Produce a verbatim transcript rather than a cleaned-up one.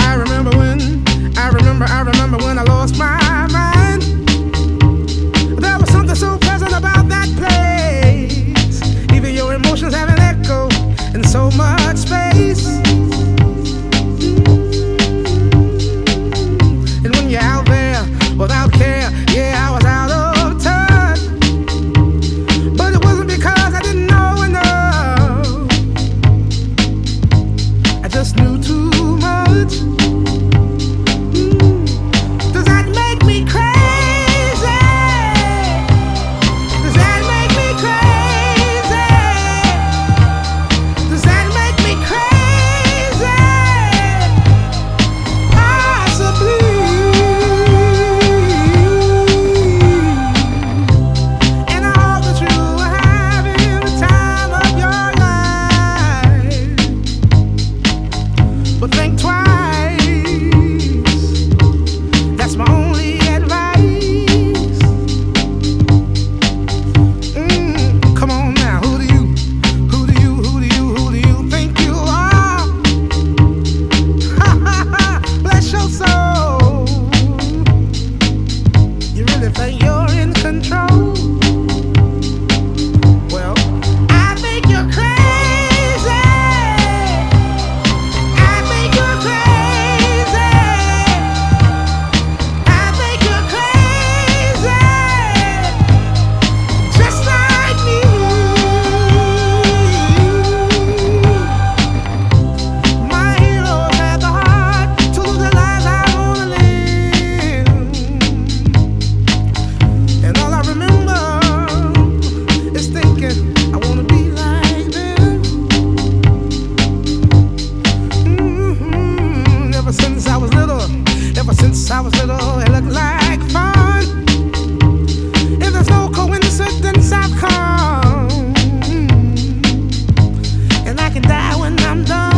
I remember when, I remember, I remember when I lost my mind. There was something so pleasant about that place. Even your emotions have an echo in so much space. And when you're out there without care, yeah, I was out of touch. But it wasn't because I didn't know enough. I just knew too much. Mm. Does that make me crazy? Does that make me crazy? Does that make me crazy? Possibly. And I hope that you are having the time of your life. But think twice. That's my only advice. Mm, come on now, who do you, who do you, who do you, who do you think you are? Ha ha ha, bless your soul. You really think you're in control? Well, I think you're crazy. I think you're crazy. I think you're crazy. Just like me. My heroes had the heart to lose their lives. I wanna live. And all I remember is thinking I wanna be like them. Mhm. Ever since I was little, ever since I was little, it looked like fun. If there's no coincidence, I've come, and I can die when I'm done.